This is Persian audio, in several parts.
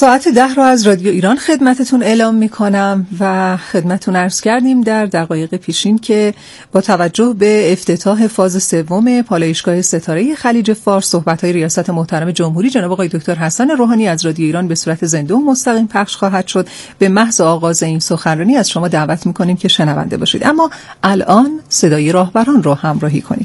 ساعت 10 رو از رادیو ایران خدمتتون اعلام میکنم و خدمتتون عرض کردیم در دقایق پیشین که با توجه به افتتاح فاز سوم پالایشگاه ستاره خلیج فارس صحبت‌های ریاست محترم جمهوری جناب آقای دکتر حسن روحانی از رادیو ایران به صورت زنده و مستقیم پخش خواهد شد. به محض آغاز این سخنرانی از شما دعوت میکنیم که شنونده باشید، اما الان صدای راهبران رو همراهی کنید.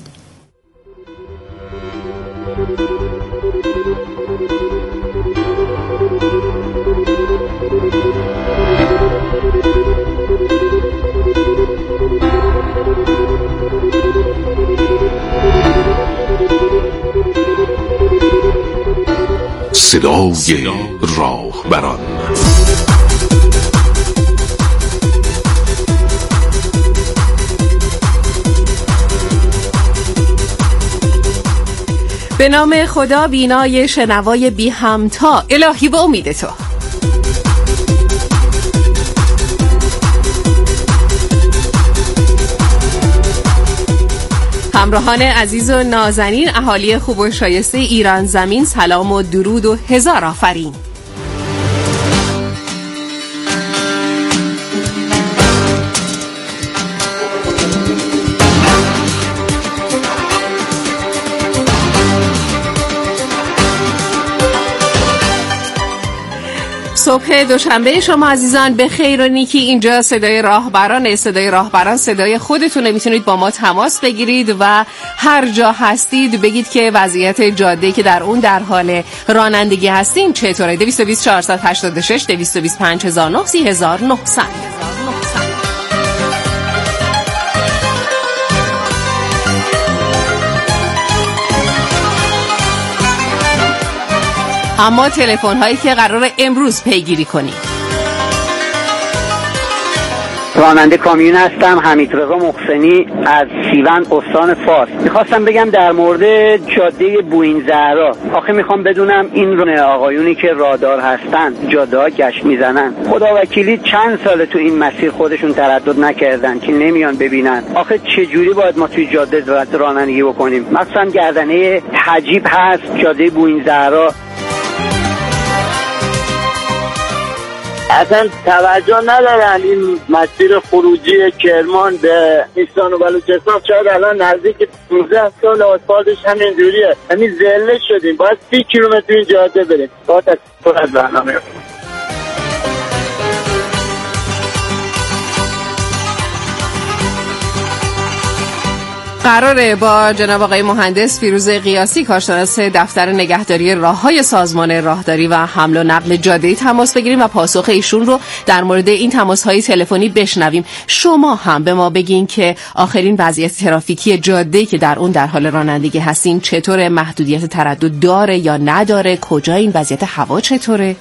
صدای راهبران. به نام خدا بینای شنوای بی همتا، الهی به امید تو. همراهان عزیز و نازنین، اهالی خوب و شایسته ایران زمین، سلام و درود و هزار آفرین. صبح دوشنبه شما عزیزان به خیر و نیکی. اینجا صدای راهبران، صدای خودتونه. میتونید با ما تماس بگیرید و هر جا هستید بگید که وضعیت جاده که در اون در حال رانندگی هستین چطوره. 220 486 225 1900. اما تلفن هایی که قرار امروز پیگیری کنیم. راننده کامیون هستم، حمیدرضا محسنی از سیون استان فارس. میخواستم بگم در مورد جاده بوئین زهرا. آخه میخوام بدونم این آقایونی که رادار هستن جاده ها گشت میزنن، خدا وکیلی چند ساله تو این مسیر خودشون تردد نکردن که نمیان ببینن؟ آخه چجوری باید ما توی جاده رانندگی بکنیم؟ مثلا گردنه حجیب هست، جاده بوئین زهرا. اصلا توجه ندارن این مسیر خروجی کرمان به سیستان و بلوچستان. شاید الان نزدیک 15 سال آسفالتش همینجوریه، همین زله شدیم، باید 30 کیلومتر این جاده بریم. باید از سرعت برنامه قراره با جناب آقای مهندس فیروز قیاسی، کارشناس دفتر نگهداری راههای سازمان راهداری و حمل و نقل جاده‌ای تماس بگیریم و پاسخ ایشون رو در مورد این تماس‌های تلفنی بشنویم. شما هم به ما بگین که آخرین وضعیت ترافیکی جاده‌ای که در اون در حال رانندگی هستین چطوره، محدودیت تردد داره یا نداره، کجا این وضعیت هوا چطوره؟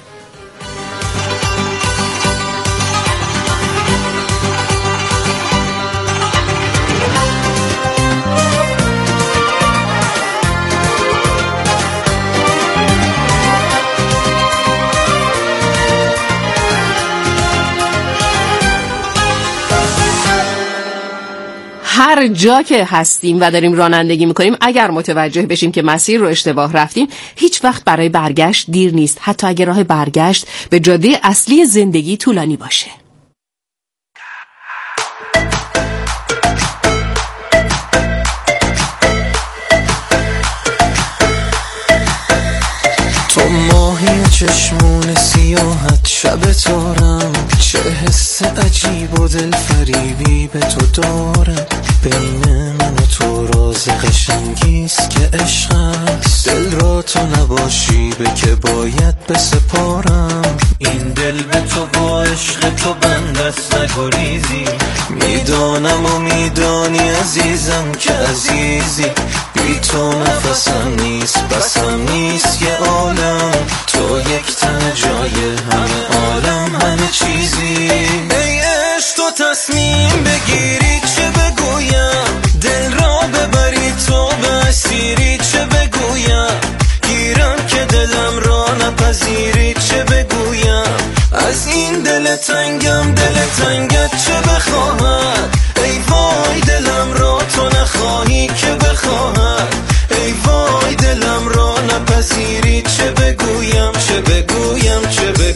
هر جا که هستیم و داریم رانندگی میکنیم اگر متوجه بشیم که مسیر رو اشتباه رفتیم، هیچ وقت برای برگشت دیر نیست، حتی اگر راه برگشت به جاده اصلی زندگی طولانی باشه. تو ماهی چشمون سیاحت شب تارم، چه حس عجیب و دل فریبی به تو دارم. بین من و تو راز قشنگیست که عشق است، دل را تو نباشی به که باید بسپارم. این دل به تو با عشق تو بندست نگریزی، میدانم و میدانی عزیزم که عزیزی. بی تو نفسم نیست، بسم نیست یه عالم، تو یک تن جای همه عالم، همه چیزی. ای عشق تو تصمیم بگیری چه بگویم، دل را ببری تو به اسیری چه بگویم. گیرم که دلم را نپذیری چه بگویم. از این دل تنگم دل تنگت چه بخواهد. ای وای دلم را تو نخواهی که بخواهد. ای وای دلم را نپذیری چه بگویم چه بگویم چه بگویم.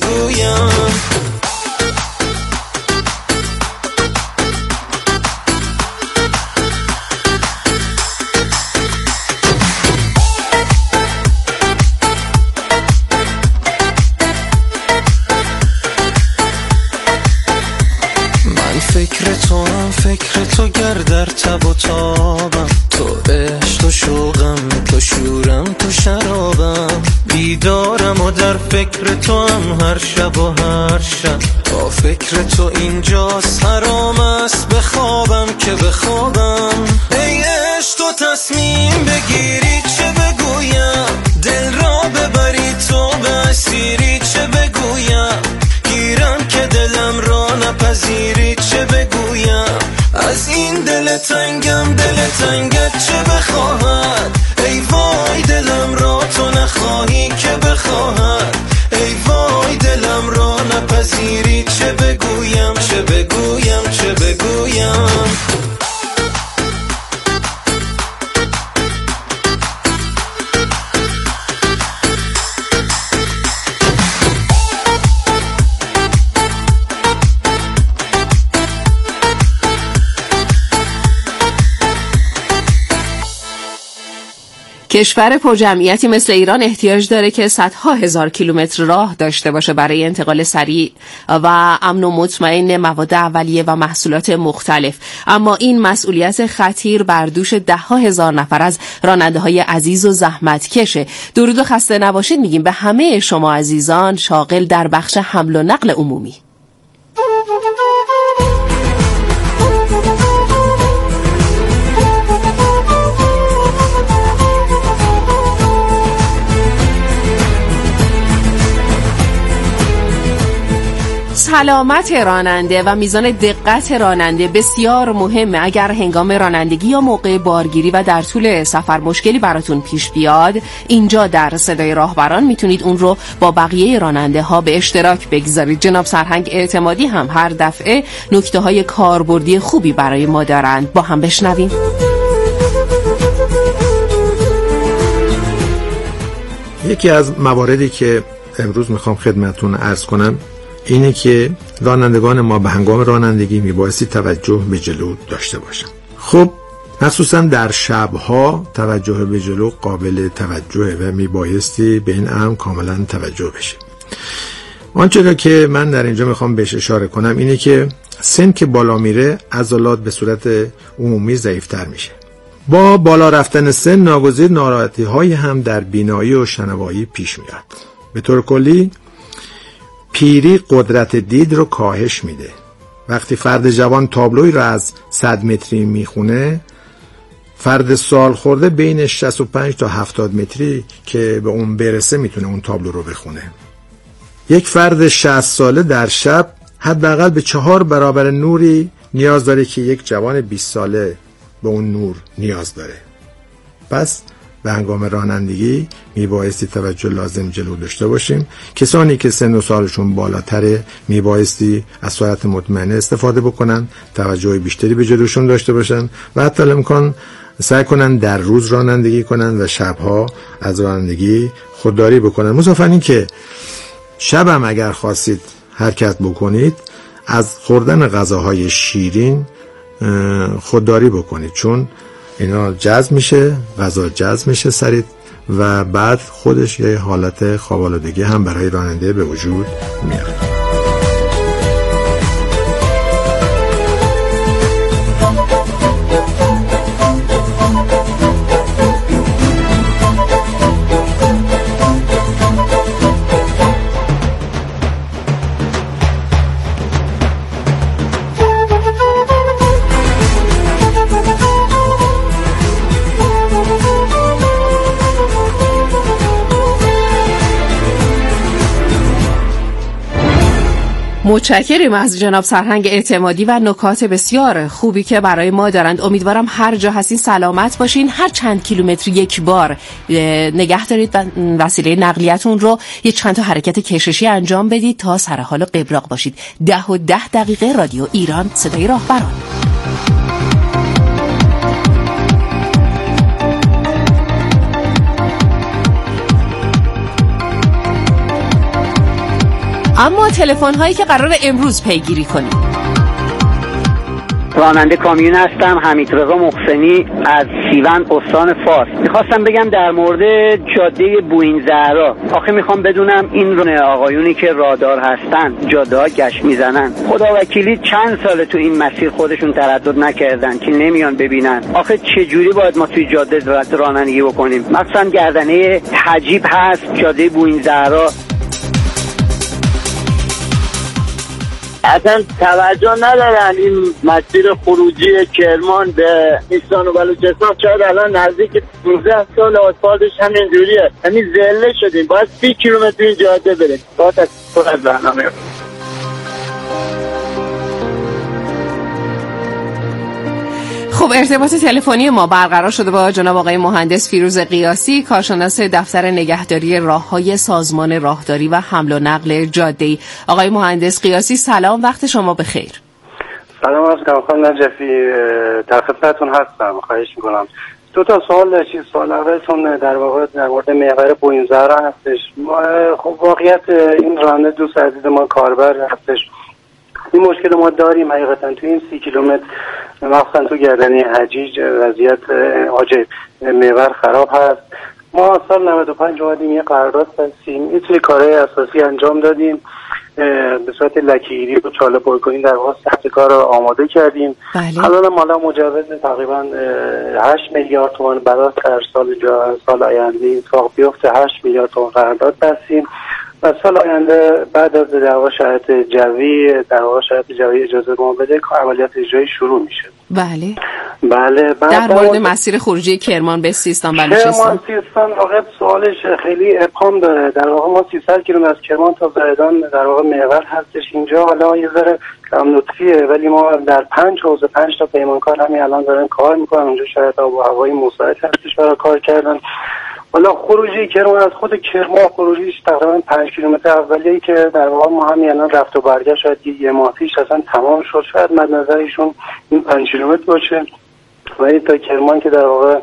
فکر تو گردر تب و تابم، تو عشق و شوقم، تو شورم تو شرابم، بیدارم و در فکر تو هم هر شب و هر شب، با فکر تو اینجاست حرام است بخوابم که بخوابم. ای عشق تو تصمیم بگیری چه بگویم، دل را ببری تو به اسیری چه بگویم، گیرم که دلم را نپذیری چه بگویم، از این دل تنگم دل تنگت چه بخواهد، ای وای دلم را تو نخواهی که بخواهد، ای وای دلم را نپذیری چه بگویم چه بگویم چه بگویم. کشور پرجمعیتی مثل ایران احتیاج داره که صدها هزار کیلومتر راه داشته باشه برای انتقال سریع و امن و مطمئن مواد اولیه و محصولات مختلف، اما این مسئولیت خطیر بر دوش ده‌ها هزار نفر از راننده‌های عزیز و زحمتکشه. درود و خسته نباشید میگیم به همه شما عزیزان شاغل در بخش حمل و نقل عمومی. سلامت راننده و میزان دقت راننده بسیار مهمه. اگر هنگام رانندگی یا موقع بارگیری و در طول سفر مشکلی براتون پیش بیاد، اینجا در صدای راهبران میتونید اون رو با بقیه راننده ها به اشتراک بگذارید. جناب سرهنگ اعتمادی هم هر دفعه نکته های کاربردی خوبی برای ما دارند. با هم بشنویم. یکی از مواردی که امروز میخوام خدمتتون عرض کنم اینه که رانندگان ما به هنگام رانندگی میبایستی توجه به جلو داشته باشن. خب مخصوصا در شبها توجه به جلو قابل توجهه و میبایستی به این امر کاملا توجه بشه. آنچه که من در اینجا میخوام بهش اشاره کنم اینه که سن که بالا میره عضلات به صورت عمومی ضعیفتر میشه. با بالا رفتن سن ناگزیر ناراحتی های هم در بینایی و شنوایی پیش میاد. به طور کلی پیری قدرت دید رو کاهش میده. وقتی فرد جوان تابلوی رو از 100 متری میخونه، فرد سال خورده بین 65 تا 70 متری که به اون برسه میتونه اون تابلو رو بخونه. یک فرد 60 ساله در شب حداقل به 4 برابر نوری نیاز داره که یک جوان 20 ساله به اون نور نیاز داره. پس به هنگام رانندگی میبایستی توجه لازم جلو داشته باشیم. کسانی که سن و سالشون بالاتره میبایستی از سرعت مطمئنه استفاده بکنن، توجه بیشتری به جلوشون داشته باشن و حتی الامکان سعی کنن در روز رانندگی کنن و شبها از رانندگی خودداری بکنن. مضافاً این که شبم اگر خواستید حرکت بکنید از خوردن غذاهای شیرین خودداری بکنید، چون اینا جذب میشه، غذا جذب میشه سریع و بعد خودش یه حالت خواب‌آلودگی هم برای راننده به وجود میاره. متشکریم از جناب سرهنگ اعتمادی و نکات بسیار خوبی که برای ما دارند. امیدوارم هر جا هستین سلامت باشین. هر چند کیلومتر یک بار نگه دارید و وسیله نقلیتون رو یه چند تا حرکت کششی انجام بدید تا سر حال قبراق باشید. 10:10 رادیو ایران صدای راهبران. اما تلفن هایی که قرار امروز پیگیری کنیم. راننده کامیون هستم، حمیدرضا محسنی از سیون استان فارس. میخواستم بگم در مورد جاده بوئین زهرا. آخه میخوام بدونم این آقایونی که رادار هستن جاده ها گشت میزنن، خدا وکیلی چند ساله تو این مسیر خودشون تردد نکردن که نمیان ببینن. آخه چه جوری باید ما توی جاده رانندگی بکنیم؟ مثلا گردنه حجیب هست، جاده بوئین زهرا. اصلا توجه ندارن این مسیر خروجی کرمان به نیستان و بلوچستان. شاید الان نزدیک 15 سال آسفالتش همین جوریه، همین زله شدیم، باید 30 کیلومتر این جاده بریم. باید از برنامه. خب ارتباط تلفنی ما برقرار شده با جناب آقای مهندس فیروز قیاسی، کارشناس دفتر نگهداری راههای سازمان راهداری و حمل و نقل جاده‌ای. آقای مهندس قیاسی سلام، وقت شما بخیر. سلام علیکم خانم نجفی، در خدمتتون هستم. خواهش میکنم. دو تا سوال اولتون در واقع در مورد محور بوئین زهرا هستش. خب واقعیت این راننده دوست عزیز ما کاربر هستش. این مشکل ما داریم حقیقتا تو این 30 کیلومتر، مخصوصا تو گردنه حجیج وضعیت عاجل محور خراب هست. ما سال 95 اومدیم یه قرارداد بستیم، یه سری کارهای اساسی انجام دادیم، به صورت لکه‌گیری و چاله پرکنی در واقع سطح کار رو آماده کردیم. الان مالا مجوز تقریبا 8 میلیارد تومان برای هر سال آینده اتفاق بیفته 8 میلیارد تومان قرارداد بستیم و سال آینده بعد از در واقع شرایط جوی اجازه ما بده که عملیات اجرایی شروع میشه. بله. در مورد مسیر خروجی کرمان به سیستان بلوچستان، سیستان واقعا سوالش خیلی ابهام داره. در واقع ما 300 کیلومتر از کرمان تا زاهدان در واقع محور هستش. اینجا حالا یه ذره کم لطفیه، ولی ما در 5 حوزه 5 تا پیمانکار همین الان دارن کار میکنن. اونجا شرایط آب و هوایی مساعد هستش برای کار کردن. حالا خروجی کرمان از خود کرمان خروجیش تقریبا 5 کیلومتر اولیه‌ای که در واقع ما همین الان رفت و برگشت شاید یه ماه پیش اصلا تمام شد، شاید مد نظرشون این 5 کیلومتر باشه. ولی تا کرمان که در واقع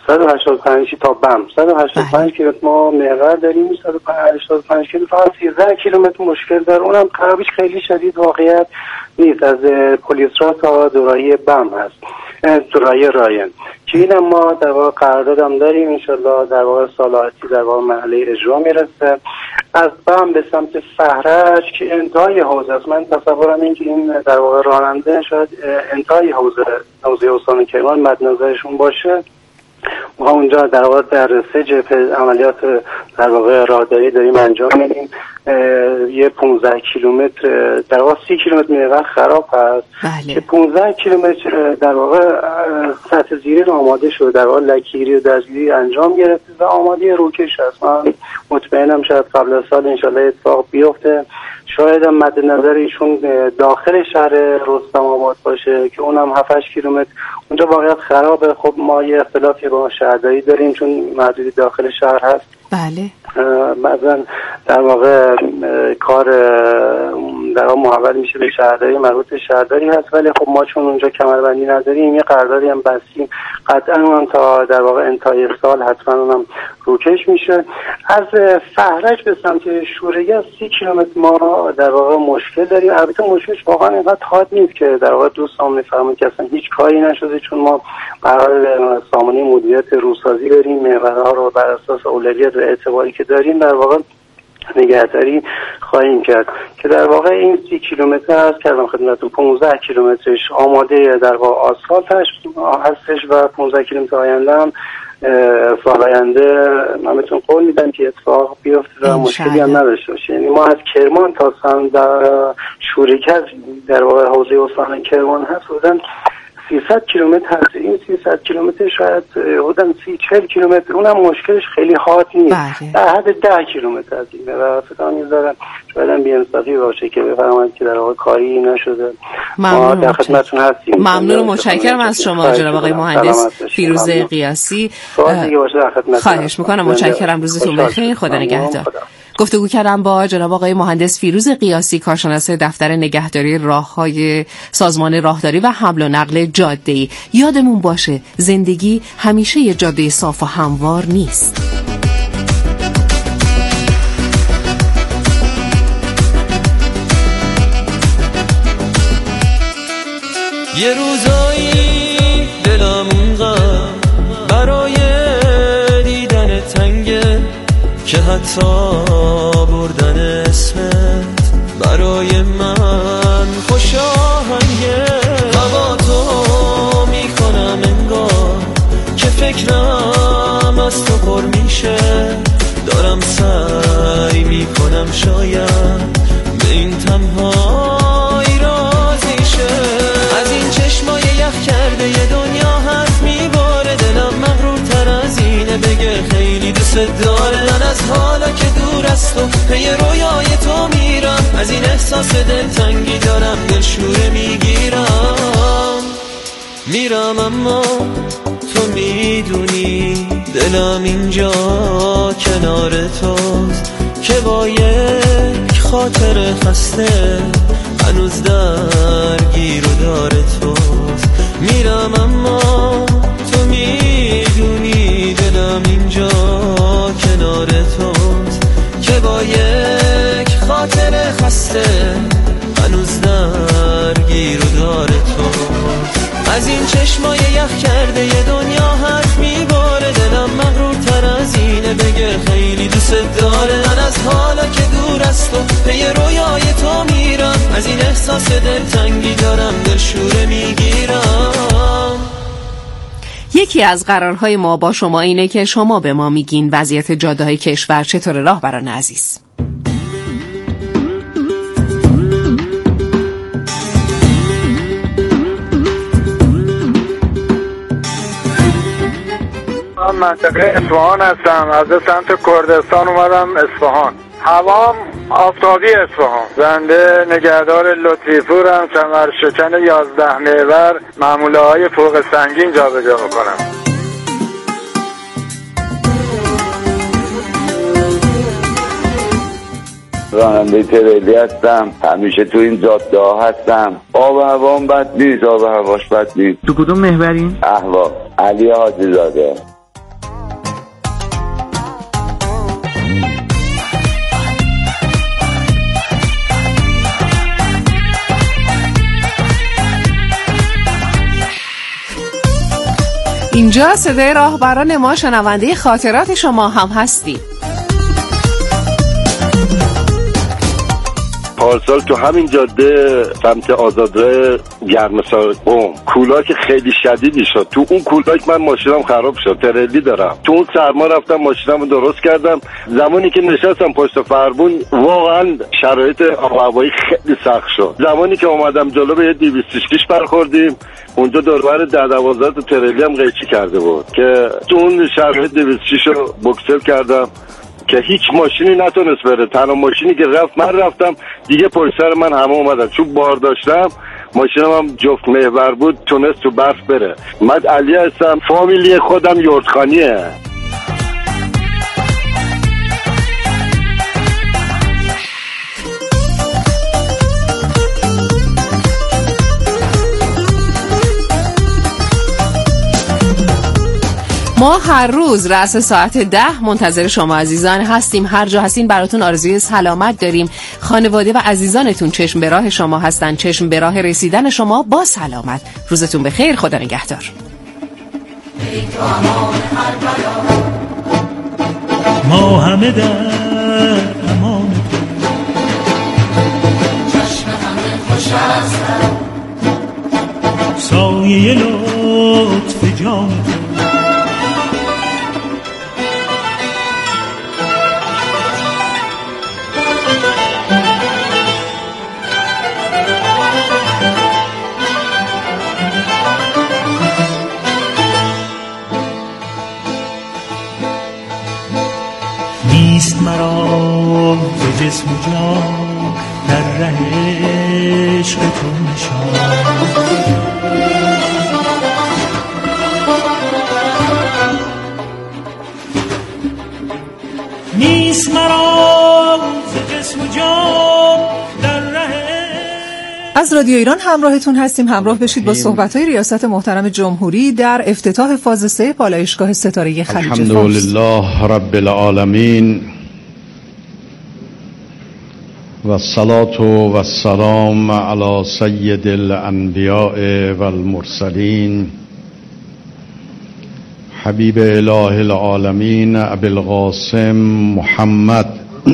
185 تا بم 185 کیلومتر ما محور داریم، 185 کیلومتر فقط 13 کیلومتر مشکل داره، اونم خرابیش خیلی شدید واقعیت نیست. از پلیسرا تا دوراهی بم هست، دوراهی راین که اینم ما در واقع قراردادم داریم، انشالله در واقع سال آتی در واقع مرحله اجرا میرسه. از بم به سمت فهرج که انتهای حوزه است، من تصورم این که این در واقع راننده شاید انتهای حوزه استان کرمان مد نظرشون باشه. ما اونجا در واقع در 3 جبهه عملیات در واقع راهداری داریم انجام میدیم. یه 15 کیلومتر در واقع 30 کیلومتر محور خراب هست که 15 کیلومتر در واقع سطح زیری رو آماده شده، در واقع لکه‌گیری و دستگیری انجام گرفته و آماده روکش هست. من مطمئنم شاید قبل از سال انشالله اتفاق بیفته. شاید هم مد نظر ایشون داخل شهر رستم آباد باشه که اونم 7-8 کیلومتر اونجا واقعیت خرابه. خب ما یه اختلافی با شهرداری داریم چون محدودی داخل شهر هست. بله. بعضا در واقع کار در واقع محول میشه به شهرداری، مربوط به شهرداری هست، ولی خب ما چون اونجا کمربندی نداریم یه قراردادی هم بستیم، قطعا اونم تا در واقع انتهای سال حتما اونم روکش میشه. از فهرج به سمت شورگه 30 کیلومتر ما در واقع مشکل داریم. البته مشکلش واقعا اینقدر حاد نیست که در واقع دوستان میفهمن که اصلا هیچ کاری نشده، چون ما قرار سامانه مدیریت روسازی داریم، محورها رو بر اساس اولویت و اعتباری که داریم در واقع نگهداری خواهیم کرد که در واقع این 30 کیلومتر هست کردم خدمتتون، 15 کیلومترش آماده در واقع آسفالت هستش و 15 کیلومتر آینده هم سال آینده من بهتون قول میدم که اتفاق بیفته و مشکلی هم نداشته باشه. یعنی ما از کرمان تا در شورکت در واقع حوزه استان کرمان هست بودن 300 کیلومتر هست. این 300 کیلومتر شاید حدوداً 30-40 کیلومتر اونم مشکلش خیلی حاد نیست، در حد 10 کیلومتر از این و فکر می‌ذارم شاید هم بی‌انصافی باشه که بفرمایید که در واقع کاری نشده. ما در خدمتتون هستیم. ممنون و متشکرم از شما جناب آقای مهندس فیروز قیاسی. خواهش می‌کنم. متشکرم. روزتون بخیر. خدا نگهدار. گفتگو کردم با جناب آقای مهندس فیروز قیاسی، کارشناس دفتر نگهداری راههای سازمان راهداری و حمل و نقل جاده‌ای. یادمون باشه زندگی همیشه یه جاده صاف و هموار نیست. یه روزایی دلم اونقدر برای دیدن تنگه که حتی بردن اسمت برای من خوش آهنگه. هوا تو میکنم انگار که فکرم از تو پر میشه، دارم سعی میکنم شاید به این تنهایی راضی شه. از این چشمای یخ کرده یه دنیا هست میباره، دلم مغرورتر از اینه بگه خیلی دوست داره. من از حالا که دور از تو پی رویای تو میرم، از این احساس دلتنگی دارم دلشوره میرم اما تو میدونی دلم اینجا کنار توست که با یک خاطر خسته هنوز درگیر و دار توست. میرم اما تو میدونی دلم اینجا کنار توست که با یک خاطر خسته هنوز درگیر و دار توست. از این چشمای یخ کرده یه دنیا حرف میباره، دلم مغرورتر از اینه بگه خیلی دوست داره. من از حالا که دور از تو پی رویای تو میرم، از این احساس دلتنگی دارم دلشوره میگیرم. یکی از قرارهای ما با شما اینه که شما به ما میگین وضعیت جاده‌های کشور چطور. راهبران عزیز، من منطقه اصفهان هستم، از سمت کردستان اومدم اصفهان. هوام آفتابی اصفهان. زنده نگهدار لطفی پورم، ثمر شکن 11 محور، معموله های فوق سنگین جابجا میکنم. راننده تریلی هستم، همیشه تو این جاده ها هستم. آب و هوام بد نیست، آب و هواش بد نیست. تو کدوم محورین؟ احوا علی حاجی زاده. اینجا صدای راهبران ما، شنونده خاطرات شما هم هستی. پارسال تو همین جاده سمت آزادراه گرمسار کولاک خیلی شدیدی شد. تو اون کولاک من ماشینم خراب شد، تریلی دارم. تو اون سرما رفتم ماشینمو درست کردم. زمانی که نشستم پشت فرمون واقعا شرایط آب و هوایی خیلی سخت شد. زمانی که اومدم جلو به 206 برخوردیم، اونجا دوربر 10-12 تریلی هم قیچی کرده بود که تو اون شرایط 206 رو بوکسل کردم که هیچ ماشینی نتونست بره. تنها ماشینی که رفت من رفتم، دیگه پشت سر من همه اومدن. چون بار داشتم، ماشینم هم جفت محور بود، تونست تو برف بره. من علی هستم، فامیلی خودم یردخانیه. ما هر روز رأس ساعت 10 منتظر شما عزیزان هستیم. هر جا هستین براتون آرزوی سلامت داریم. خانواده و عزیزانتون چشم به راه شما هستن، چشم به راه رسیدن شما با سلامت. روزتون بخیر، خدا نگهدار. ما همه در امان، چشم همه خوش است، سایه لطف جان نیست مرا به جسم و جان در ره عشق تو نشان. نیست مرا به جسم و جان در ره. از رادیو ایران همراهتون هستیم. همراه بشید با صحبت‌های ریاست محترم جمهوری در افتتاح فاز 3 پالایشگاه ستاره خلیج فارس. الحمدلله رب العالمین والصلاة والسلام على سید الانبیاء والمرسلین حبیب اله العالمین ابی القاسم محمد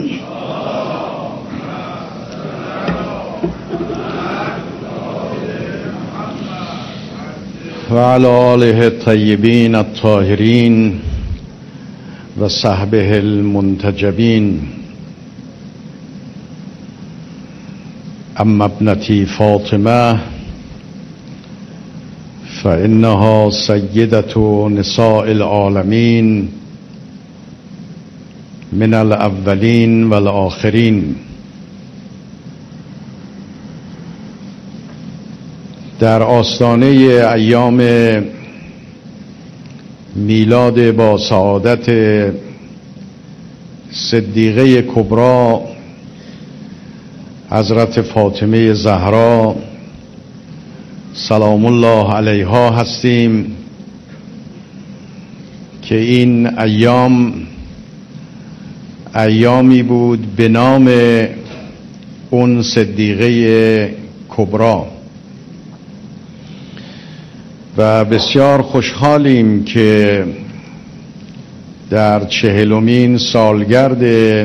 و علی آله الطیبین الطاهرین و صحبه المنتجبین. اما ابنتی فاطمه فإنها سیدة نساء العالمین من الاولین والآخرین. در آستانه ایام میلاد با سعادت صدیقه کبری حضرت فاطمه زهرا سلام الله علیها هستیم که این ایامی بود به نام اون صدیقه کبری و بسیار خوشحالیم که در 40مین سالگرد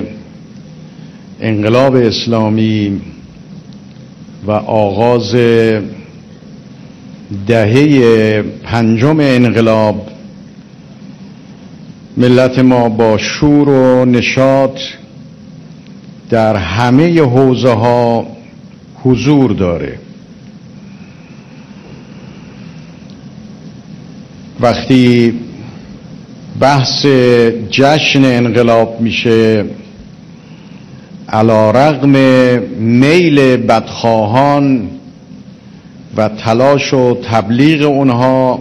انقلاب اسلامی و آغاز دهه 5 انقلاب ملت ما با شور و نشاط در همه حوزه ها حضور داره. وقتی بحث جشن انقلاب میشه، علی رغم میل بدخواهان و تلاش و تبلیغ اونها،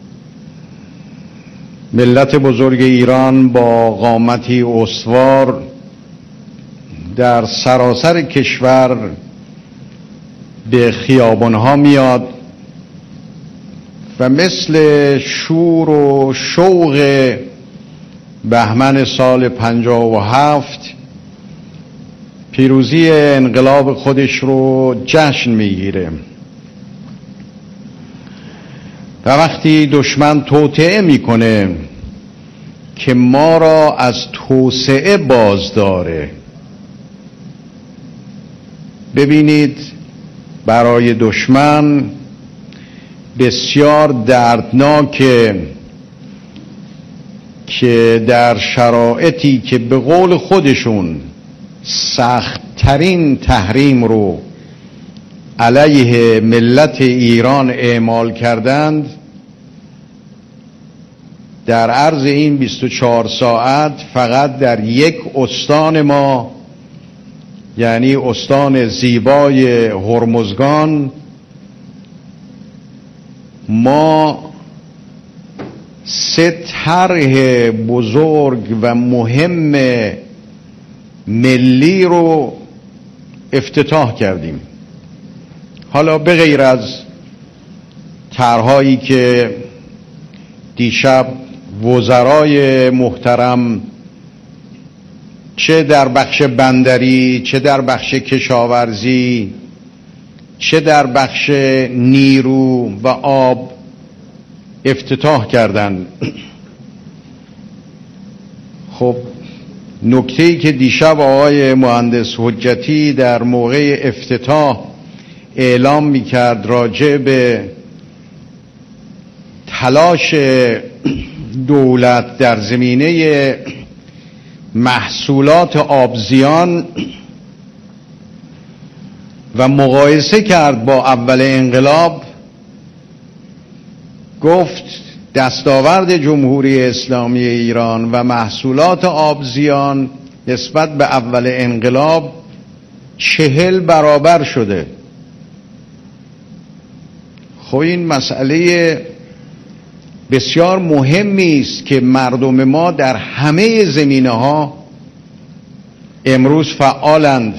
ملت بزرگ ایران با قامتی استوار در سراسر کشور به خیابانها میاد و مثل شور و شوق بهمن سال 57 پیروزی انقلاب خودش رو جشن میگیره. و وقتی دشمن توطئه میکنه که ما را از توسعه باز داره، ببینید برای دشمن بسیار دردناکه که در شرایطی که به قول خودشون سخت‌ترین تحریم رو علیه ملت ایران اعمال کردند، در عرض این 24 ساعت فقط در یک استان ما، یعنی استان زیبای هرمزگان، ما 3 طرح بزرگ و مهم ملی رو افتتاح کردیم. حالا به غیر از طرح‌هایی که دیشب وزرای محترم چه در بخش بندری، چه در بخش کشاورزی، چه در بخش نیرو و آب افتتاح کردند. خب نکته‌ای که دیشب آقای مهندس حجتی در موقع افتتاح اعلام می‌کرد راجع به تلاش دولت در زمینه محصولات آبزیان و مقایسه کرد با اول انقلاب، گفت دستاورد جمهوری اسلامی ایران و محصولات آبزیان نسبت به اول انقلاب 40 برابر شده. خب این مسئله بسیار مهمی است که مردم ما در همه زمینه‌ها امروز فعالند.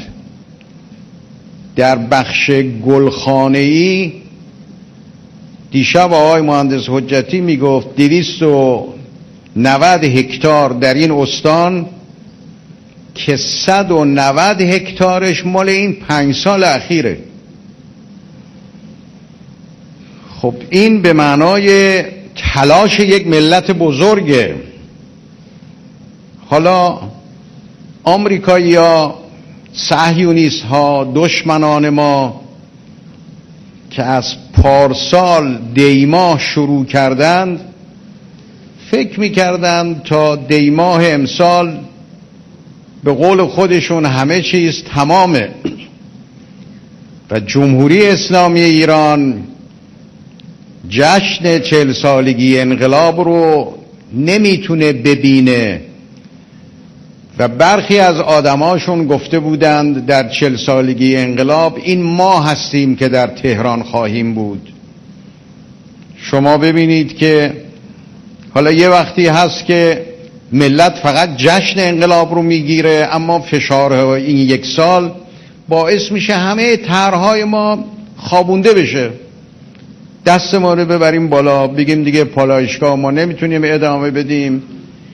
در بخش گلخانه‌ای دیشب آقای مهندس حجتی میگفت 290 هکتار در این استان که 190 هکتارش مال این 5 سال اخیره. خب این به معنای تلاش یک ملت بزرگه. حالا آمریکایی‌ها، صهیونیست‌ها، دشمنان ما که از پارسال دیماه شروع کردند، فکر می‌کردند تا دیماه امسال به قول خودشون همه چیز تمامه و جمهوری اسلامی ایران جشن 40 سالگی انقلاب رو نمیتونه ببینه و برخی از آدماشون گفته بودند در 40 سالگی انقلاب این ما هستیم که در تهران خواهیم بود. شما ببینید که حالا یه وقتی هست که ملت فقط جشن انقلاب رو میگیره، اما فشارهای این 1 سال باعث میشه همه طرحهای ما خوابونده بشه. دست ما رو ببریم بالا، بگیم دیگه پالایشگاه ما نمیتونیم ادامه بدیم،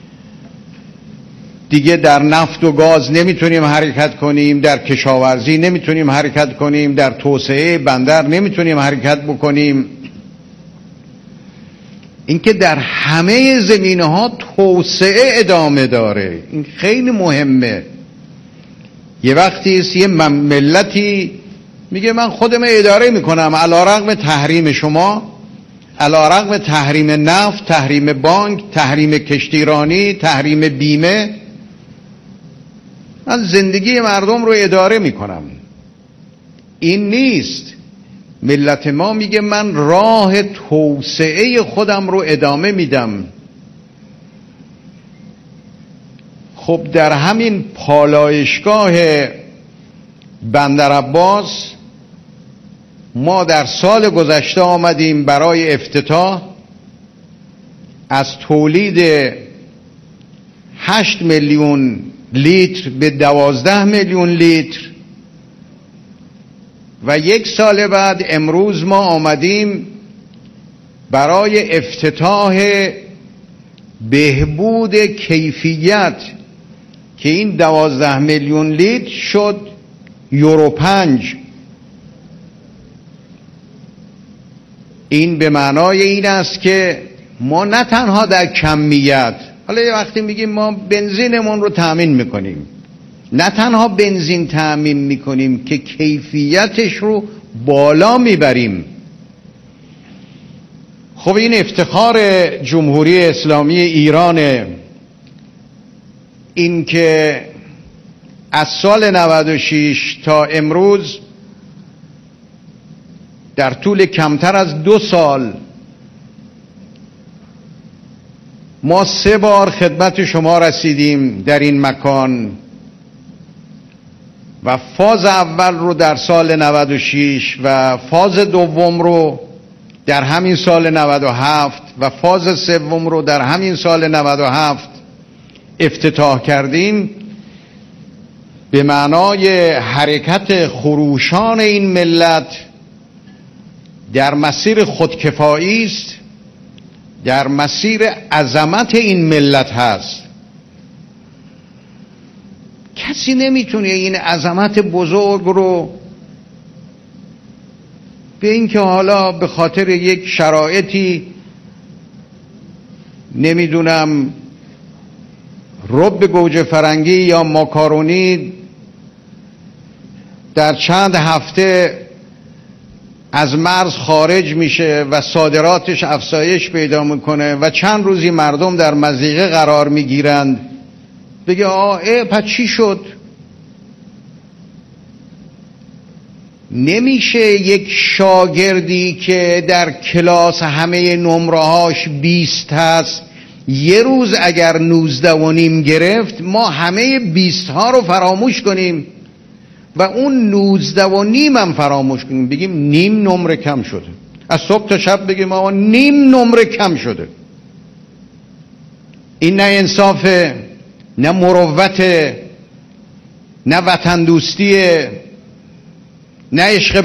دیگه در نفت و گاز نمیتونیم حرکت کنیم، در کشاورزی نمیتونیم حرکت کنیم، در توسعه بندر نمیتونیم حرکت بکنیم. اینکه در همه زمینه‌ها توسعه ادامه داره، این خیلی مهمه. یه وقتی است یه ملتی میگه من خودم اداره میکنم علیرغم تحریم شما، علیرغم تحریم نفت، تحریم بانک، تحریم کشتیرانی، تحریم بیمه، من زندگی مردم رو اداره میکنم. این نیست. ملت ما میگه من راه توسعه خودم رو ادامه میدم. خب در همین پالایشگاه بندرعباس ما در سال گذشته آمدیم برای افتتاح، از تولید 8 میلیون لیتر به 12 میلیون لیتر و 1 سال بعد امروز ما آمدیم برای افتتاح بهبود کیفیت که این 12 میلیون لیتر شد یورو 5. این به معنای این است که ما نه تنها در کمیت، حالا یه وقتی میگیم ما بنزینمون رو تأمین میکنیم، نه تنها بنزین تأمین میکنیم که کیفیتش رو بالا میبریم. خب این افتخار جمهوری اسلامی ایرانه، این که از سال 96 تا امروز در طول کمتر از 2 سال ما 3 بار خدمت شما رسیدیم در این مکان و فاز اول رو در سال 96 و فاز دوم رو در همین سال 97 و فاز سوم رو در همین سال 97 افتتاح کردیم. به معنای حرکت خروشان این ملت در مسیر خودکفایی است، در مسیر عظمت این ملت هست. کسی نمیتونه این عظمت بزرگ رو به اینکه حالا به خاطر یک شرایطی نمیدونم رب گوجه فرنگی یا ماکارونی در چند هفته از مرز خارج میشه و صادراتش افزایش پیدا میکنه و چند روزی مردم در مضیقه قرار میگیرند، بگه پس چی شد؟ نمیشه یک شاگردی که در کلاس همه نمرهاش 20 هست یه روز اگر 19.5 گرفت ما همه 20 ها رو فراموش کنیم و اون 19.5 هم فراموش کنیم، بگیم نیم نمره کم شده. از صبح تا شب بگیم آقا نیم نمره کم شده. این نه انصافه، نه مروته، نه وطن دوستیه، نه عشق